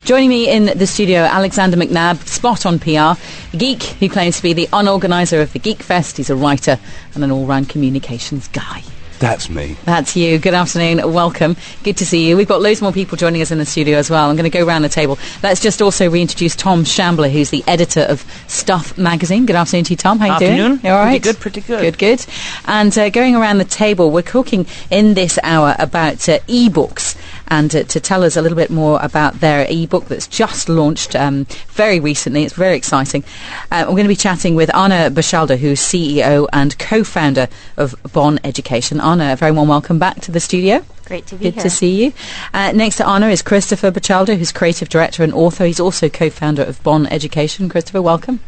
Joining me in the studio, Alexander McNabb, Spot on PR, geek who claims to be the unorganiser of the Geek Fest. He's a writer and an all-round communications guy. That's me. That's you. Good afternoon. Welcome. Good to see you. We've got loads more people joining us in the studio as well. I'm going to go around the table. Let's just also reintroduce Tom Shambler, who's the editor of Stuff magazine. Good afternoon to you, Tom. How you doing? Afternoon. You all right? Pretty good. Good. And going around the table, we're talking in this hour about e-books. And to tell us a little bit more about their e-book that's just launched very recently. It's very exciting. We're going to be chatting with Anna Bacalda, who's CEO and co-founder of Bonn Education. Anna, a very warm welcome back to the studio. Great to be here. Good to see you. Next to Anna is Christopher Bacalda, who's creative director and author. He's also co-founder of Bonn Education. Christopher, welcome.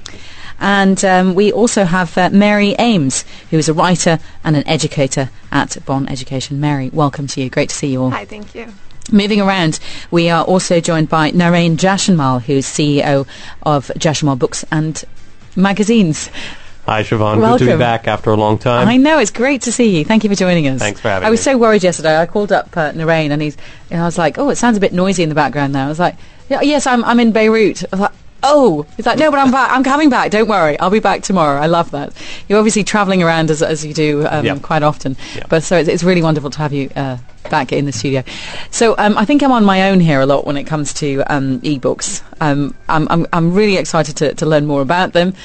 And we also have Mary Ames, who is a writer and an educator at Bonn Education. Mary, welcome to you. Great to see you all. Hi, thank you. Moving around, we are also joined by Narain Jashanmal, who's CEO of Jashanmal Books and Magazines. Hi, Siobhan. Welcome. Good to be back after a long time. I know, it's great to see you. Thank you for joining us. Thanks for having me. I was so worried yesterday. I called up Narain and I was like, oh, it sounds a bit noisy in the background now. I was like, yes, I'm in Beirut. I was like, oh, he's like, no, but I'm back. I'm coming back. Don't worry. I'll be back tomorrow. I love that. You're obviously travelling around as you do quite often. Yep. But so it's really wonderful to have you back in the studio. So I think I'm on my own here a lot when it comes to e-books. I'm really excited to learn more about them.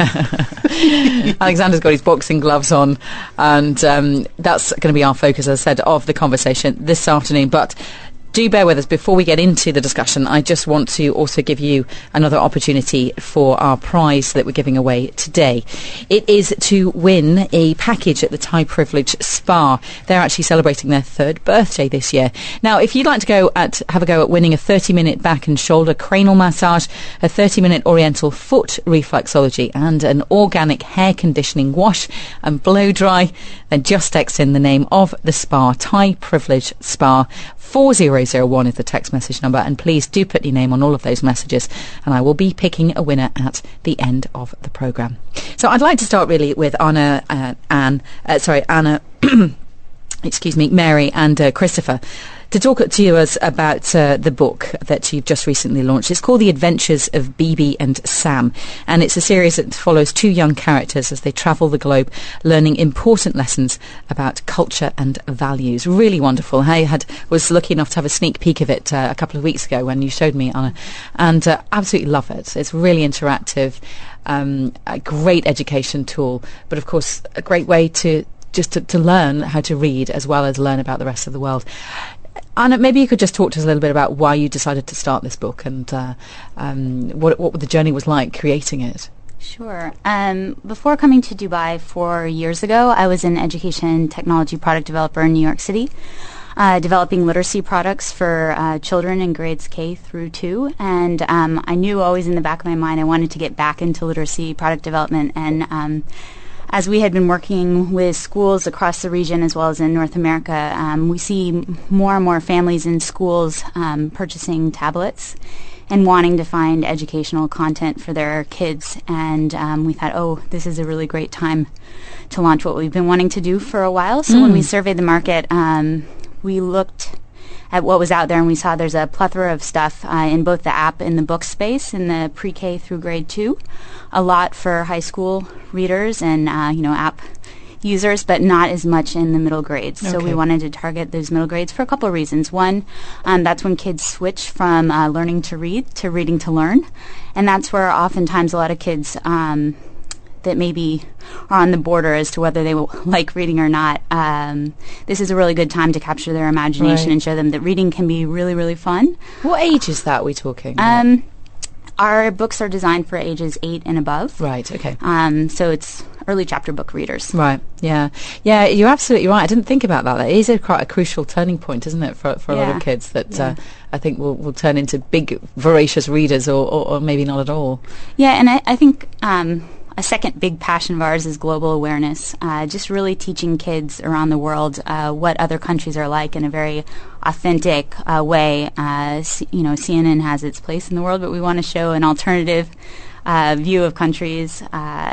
Alexander's got his boxing gloves on, and that's going to be our focus, as I said, of the conversation this afternoon. But do bear with us. Before we get into the discussion, I just want to also give you another opportunity for our prize that we're giving away today. It is to win a package at the Thai Privilege Spa. They're actually celebrating their 3rd birthday this year. Now, if you'd like to have a go at winning a 30-minute back and shoulder cranial massage, a 30-minute oriental foot reflexology, and an organic hair conditioning wash and blow dry, then just text in the name of the spa, Thai Privilege Spa. 4001 is the text message number, and please do put your name on all of those messages, and I will be picking a winner at the end of the programme. So I'd like to start really with Anna, Mary and Christopher, to talk to us about the book that you've just recently launched. It's called The Adventures of Bibi and Sam, and it's a series that follows 2 young characters as they travel the globe, learning important lessons about culture and values. Really wonderful. I was lucky enough to have a sneak peek of it a couple of weeks ago when you showed me, Anna, and absolutely love it. It's really interactive, a great education tool, but of course a great way to learn how to read as well as learn about the rest of the world. Anna, maybe you could just talk to us a little bit about why you decided to start this book and what the journey was like creating it. Sure. Before coming to Dubai 4 years ago, I was an education technology product developer in New York City, developing literacy products for children in grades K through 2. And I knew always in the back of my mind I wanted to get back into literacy product development. And as we had been working with schools across the region as well as in North America, we see more and more families in schools purchasing tablets and wanting to find educational content for their kids. And we thought, oh, this is a really great time to launch what we've been wanting to do for a while. So when we surveyed the market, we looked at what was out there, and we saw there's a plethora of stuff in both the app and the book space in the pre-K through grade 2, a lot for high school readers and app users, but not as much in the middle grades. Okay. So we wanted to target those middle grades for a couple of reasons. One, that's when kids switch from learning to read to reading to learn, and that's where oftentimes a lot of kids that maybe are on the border as to whether they will like reading or not. This is a really good time to capture their imagination and show them that reading can be really, really fun. What age is that we're talking? Our books are designed for ages 8 and above. Right, okay. So it's early chapter book readers. Right, yeah. Yeah, you're absolutely right. I didn't think about that. That is quite a crucial turning point, isn't it, for a lot of kids that I think will turn into big, voracious readers or maybe not at all. Yeah, and I think a second big passion of ours is global awareness, just really teaching kids around the world what other countries are like in a very authentic way. CNN has its place in the world, but we want to show an alternative view of countries.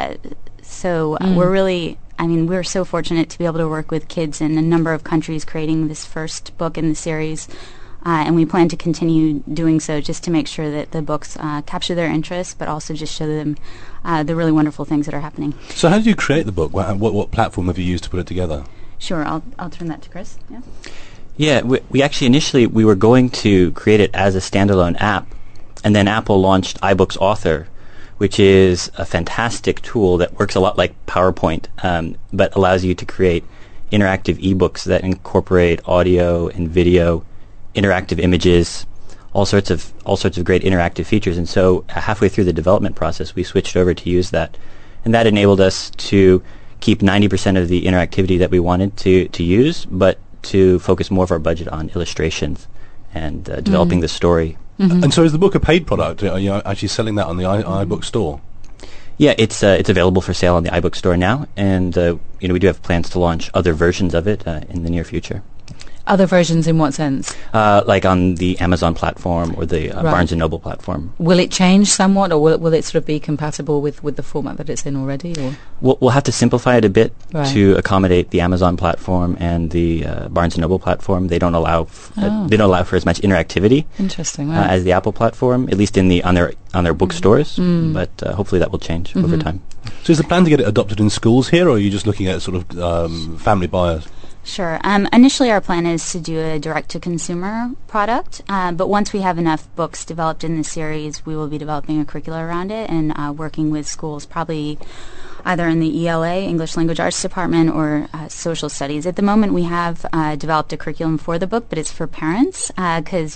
We're so fortunate to be able to work with kids in a number of countries creating this first book in the series. and we plan to continue doing so just to make sure that the books capture their interest, but also just show them the really wonderful things that are happening. So how did you create the book? What platform have you used to put it together? Sure, I'll turn that to Chris. Yeah. Yeah, we actually initially we were going to create it as a standalone app, and then Apple launched iBooks Author, which is a fantastic tool that works a lot like PowerPoint, but allows you to create interactive ebooks that incorporate audio and video, interactive images, all sorts of great interactive features. And so halfway through the development process, we switched over to use that, and that enabled us to keep 90% of the interactivity that we wanted to use, but to focus more of our budget on illustrations and developing the story. Mm-hmm. And so is the book a paid product? Are you actually selling that on the iBook store? Yeah, it's available for sale on the iBook store now, and we do have plans to launch other versions of it in the near future. Other versions in what sense? Like on the Amazon platform or the Right. Barnes & Noble platform. Will it change somewhat, or will it sort of be compatible with the format that it's in already? Or? We'll have to simplify it a bit Right. to accommodate the Amazon platform and the Barnes & Noble platform. They don't allow for as much interactivity Interesting. Right. as the Apple platform, at least on their bookstores. But hopefully that will change over time. So is the plan to get it adopted in schools here, or are you just looking at sort of family buyers? Sure. Initially, our plan is to do a direct-to-consumer product, but once we have enough books developed in the series, we will be developing a curricula around it and working with schools, probably either in the ELA, English Language Arts Department, or social studies. At the moment, we have developed a curriculum for the book, but it's for parents because,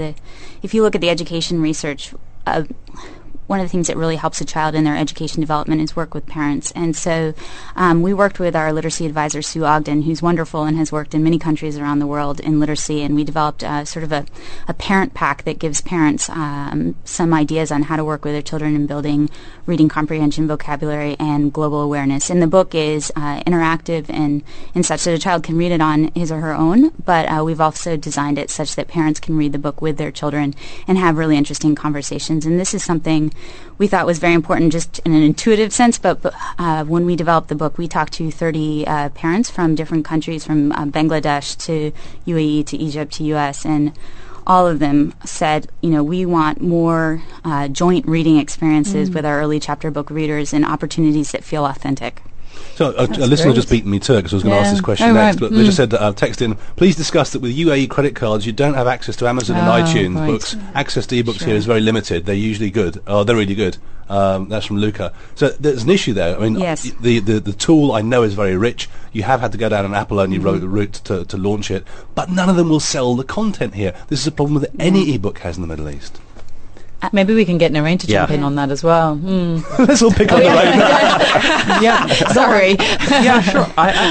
if you look at the education research, one of the things that really helps a child in their education development is work with parents. And so we worked with our literacy advisor, Sue Ogden, who's wonderful and has worked in many countries around the world in literacy, and we developed sort of a parent pack that gives parents some ideas on how to work with their children in building reading comprehension, vocabulary, and global awareness. And the book is interactive and such that a child can read it on his or her own, but we've also designed it such that parents can read the book with their children and have really interesting conversations. And this is something we thought was very important just in an intuitive sense, but when we developed the book, we talked to 30 parents from different countries, from Bangladesh to UAE to Egypt to US, and all of them said, we want more joint reading experiences with our early chapter book readers and opportunities that feel authentic. So a listener just beat me to it because I was going to ask this question next, but they just said, text in, please discuss that with UAE credit cards you don't have access to Amazon and iTunes books. Access to ebooks here is very limited. They're usually good. Oh, they're really good. That's from Luca. So there's an issue there. I mean, Yes. the tool I know is very rich. You have had to go down an Apple-only route to launch it, but none of them will sell the content here. This is a problem that any ebook has in the Middle East. Maybe we can get Noreen to jump Yeah. in on that as well. Let's all pick on the right. Yeah, sorry. Yeah, sure.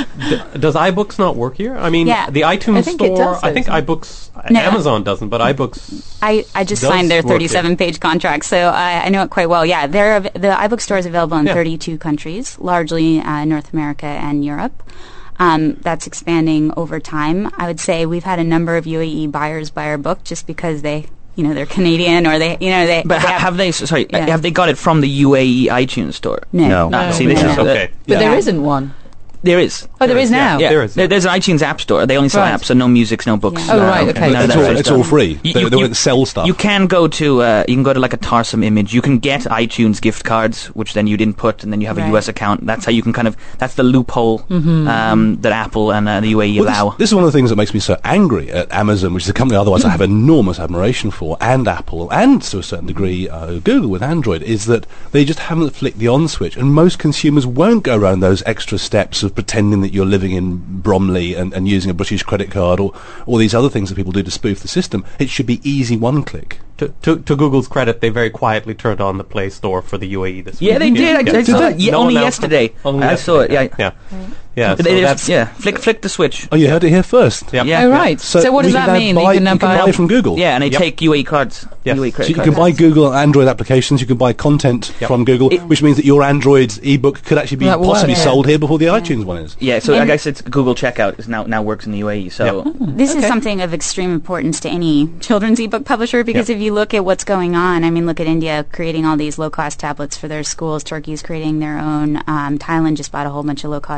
Does iBooks not work here? I mean, Yeah. the iTunes I think it store. does, I think doesn't it? iBooks. No. Amazon doesn't, but iBooks. I just does signed their work here. 37-page contract, so I know it quite well. Yeah, the iBook store is available in Yeah. 32 countries, largely North America and Europe. That's expanding over time. I would say we've had a number of UAE buyers buy our book just because they're Canadian or they. But have they? Sorry, have they got it from the UAE iTunes store? No. No. See, this No. is Okay. But there Yeah. isn't one. there is. Oh, there is now. Yeah, There is, yeah. There's an iTunes app store. They only sell Right. apps, so no music, no books. Yeah. Oh, right, okay. none of It's that all, sort of it's stuff. all free. You- They you- don't sell stuff. You can go to like a Tarsum Image. You can get iTunes gift cards, which then you'd input, and then you have Right. a US account. That's how you can that's the loophole that Apple and the UAE Well, allow. this is one of the things that makes me so angry at Amazon, which is a company otherwise I have enormous admiration for, and Apple, and to a certain degree Google with Android, is that they just haven't flicked the on switch, and most consumers won't go around those extra steps of pretending that you're living in Bromley and using a British credit card or all these other things that people do to spoof the system. It should be easy one click. To Google's credit, they very quietly turned on the Play Store for the UAE this week. Yeah, they did. I saw they? it. Yeah, No only announcement. yesterday. Only I saw it. yesterday, Yeah. Yeah. So They that's flick the switch. Oh, you heard it here first. yeah. Yeah. Oh, right. So what does we that can now mean? Buy, You can now you can buy buy from Google. Yeah, and they Yep. take UAE cards. Yes. UAE So credit you cards. can buy Google and Android applications. You can buy content Yep. from Google, which means that your Android ebook could actually be That works, possibly yeah. sold here before the iTunes one is. Yeah, so I And- guess it's Google Checkout is now works in the UAE. So This is Okay. something of extreme importance to any children's ebook publisher because if you look at what's going on, I mean, look at India creating all these low-cost tablets for their schools. Turkey's creating their own. Thailand just bought a whole bunch of low-cost tablets.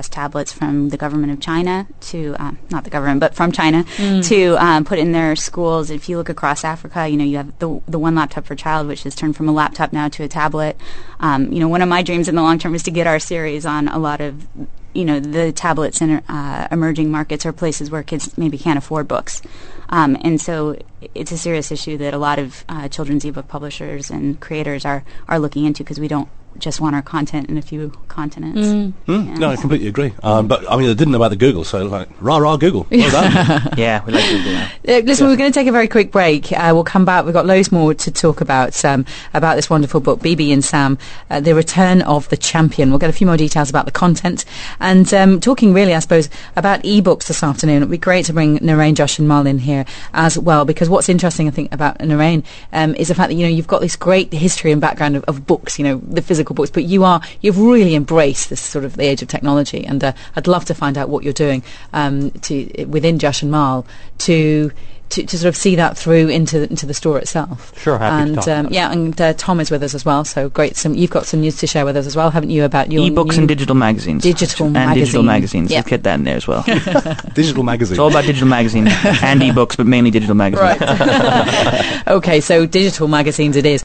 tablets from the government of China to, not the government, but from China to put in their schools. If you look across Africa, you have the One Laptop for Child, which has turned from a laptop now to a tablet. One of my dreams in the long term is to get our series on a lot of the tablets in emerging markets or places where kids maybe can't afford books. And so it's a serious issue that a lot of children's ebook publishers and creators are looking into, because we don't just want our content in a few continents. No, I completely agree. But I mean, I didn't know about the Google, so rah Google. Well done. Yeah, we like Google now. Listen, we're going to take a very quick break. We'll come back. We've got loads more to talk about this wonderful book, BB and Sam, The Return of the Champion. We'll get a few more details about the content and talking really, I suppose, about ebooks this afternoon. It'd be great to bring Narain, Josh and Mal in here as well, because what's interesting, I think, about Narain is the fact that, you've got this great history and background of books, the physical books, but you've really embraced this sort of the age of technology, and I'd love to find out what you're doing within Josh and Mal to sort of see that through into the store itself. Sure, happy to talk about it. And Tom is with us as well, so great. You've got some news to share with us as well, haven't you, about your ebooks and digital magazines. Digital magazines. Let's get that in there as well. Digital magazine. It's all about digital magazine and ebooks, but mainly digital magazines. Right. Okay, so digital magazines it is.